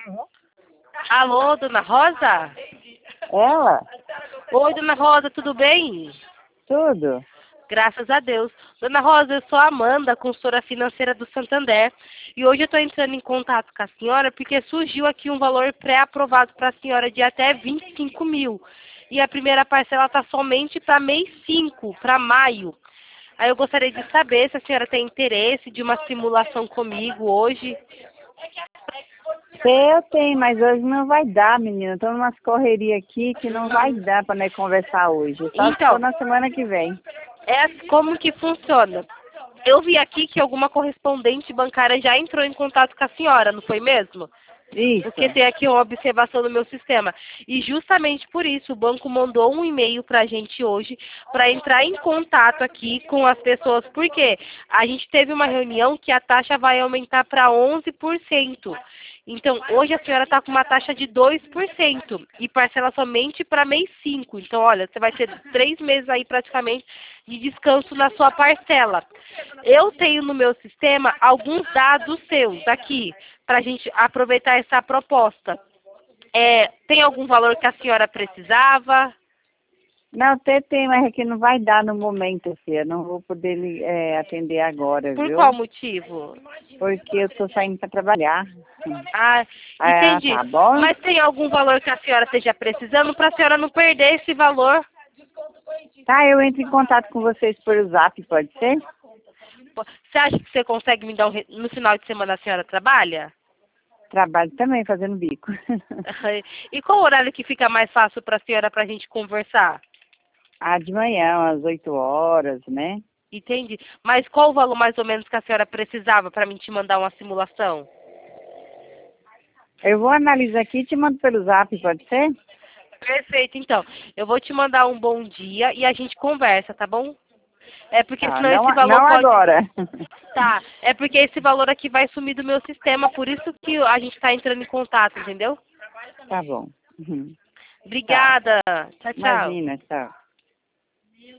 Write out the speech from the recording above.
Alô, dona Rosa? Ela? Oi, dona Rosa, tudo bem? Tudo? Graças a Deus. Dona Rosa, eu sou a Amanda, consultora financeira do Santander. E hoje eu estou entrando em contato com a senhora porque surgiu aqui um valor pré-aprovado para a senhora de até 25 mil. E a primeira parcela está somente para mês 5, para maio. Aí eu gostaria de saber se a senhora tem interesse de uma simulação comigo hoje. Eu tenho, mas hoje não vai dar, menina. Estou numa correria aqui que não vai dar para nós conversar hoje. Só se for Então, na semana que vem. como que funciona? Eu vi aqui que alguma correspondente bancária já entrou em contato com a senhora, não foi mesmo? Isso. Porque tem aqui uma observação no meu sistema. E justamente por isso o banco mandou um e-mail para a gente hoje para entrar em contato aqui com as pessoas. Porque a gente teve uma reunião que a taxa vai aumentar para 11%. Então, hoje a senhora está com uma taxa de 2% e parcela somente para mês 5. Então, olha, você vai ter 3 meses aí praticamente de descanso na sua parcela. Eu tenho no meu sistema alguns dados seus aqui para a gente aproveitar essa proposta. Tem algum valor que a senhora precisava? Não, até tem, mas é que não vai dar no momento, filha. Não vou poder atender agora, Por viu? qual motivo? Porque eu estou saindo para trabalhar. Ah, entendi. Tá bom? Mas tem algum valor que a senhora esteja precisando para a senhora não perder esse valor? Tá, eu entro em contato com vocês por Zap, pode ser? Você acha que você consegue me dar no final de semana a senhora trabalha? Trabalho também fazendo bico. E qual horário que fica mais fácil para a senhora para a gente conversar? De manhã, às 8 horas, né? Entendi. Mas qual o valor mais ou menos que a senhora precisava para mim te mandar uma simulação? Eu vou analisar aqui e te mando pelo Zap, pode ser? Perfeito, então. Eu vou te mandar um bom dia e a gente conversa, tá bom? Porque senão Não, esse valor não pode... agora. Tá, porque esse valor aqui vai sumir do meu sistema, por isso que a gente está entrando em contato, entendeu? Tá bom. Uhum. Tá. Obrigada. Tchau, tchau. Imagina, tchau.